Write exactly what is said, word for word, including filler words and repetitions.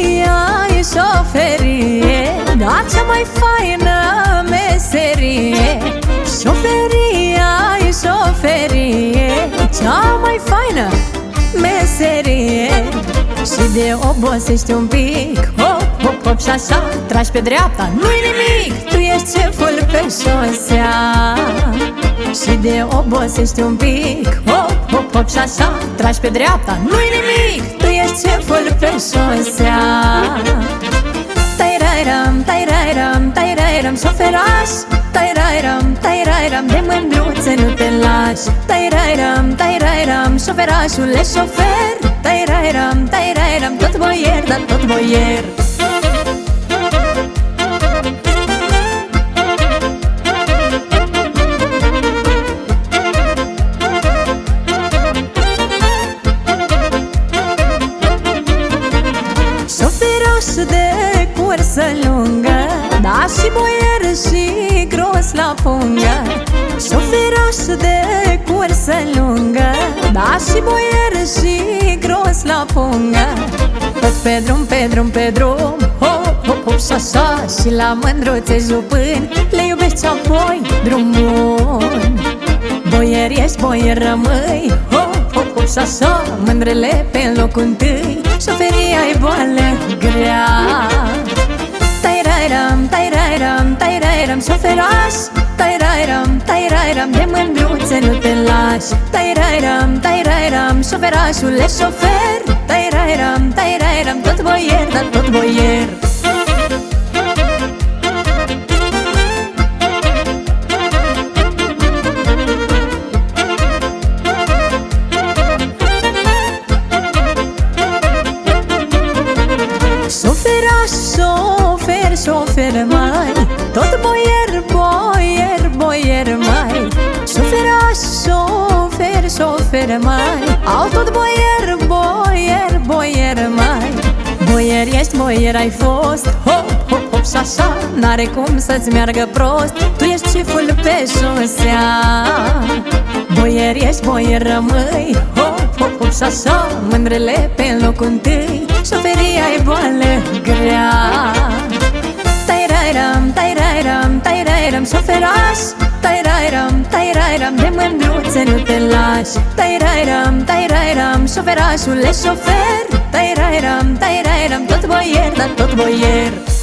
Șoferia e șoferie, dar cea mai faină meserie. Șoferia e șoferie, cea mai faină meserie. Și de obosești un pic, hop, hop, hop și așa, tragi pe dreapta, nu-i nimic, tu ești șeful pe șosea. Și de obosești un pic, hop, hop, hop și așa, tragi pe dreapta, nu-i nimic, tu ești șeful pe șosea. Tai-rai-ram, tai-rai-ram, tai-rai-ram, șoferaș, tai-rai-ram, tai-rai-ram, de mândruțe nu te lași. Tai-rai-ram, tai-rai-ram, șoferașule șofer, tai-rai-ram, tai-rai-ram, tot boier, dar tot boier. Șoferaș de cursă lungă, da și boier și gros la pungă. Șoferaș de cursă lungă, da și boier și gros la pungă. Tot pe drum, pe drum, pe drum, hop, hop, hop și așa, și la mândruțe jupâni le iubești apoi drumul. Boier ești, boier rămâi, hop, hop, hop și așa, mândrele pe locul întâi. Șoferia e boală grea. Tai-rai-ram, tai-rai-ram, tai-rai-ram, șoferaș, tai-rai-ram, tai-rai-ram, de mândruțe nu te lași. Tai-rai-ram, tai-rai-ram, șoferașule șofer, tai-rai-ram, tai-rai-ram, tot boier, dar tot boier. Șoferaș, șofer, șofer mai, tot boier, boier, boier mai. Șoferaș, șofer, șofer mai, au tot boier, boier, boier mai. Boier ești, boier ai fost, hop, hop, hop și așa, n-are cum să-ți meargă prost, tu ești șeful pe șosea. Boier ești, boier rămâi, hop, hop, hop și așa, mândrele pe locul întâi. Șoferia e boală grea. Tai-rai-ram, tai-rai-ram, tai-rai-ram, șoferaș, tai-rai-ram, tai-rai-ram, de mândruțe nu te lași. Tai-rai-ram, tai-rai-ram, șoferașule șofer, tai-rai-ram, tai-rai-ram, tot boier, dar tot boier.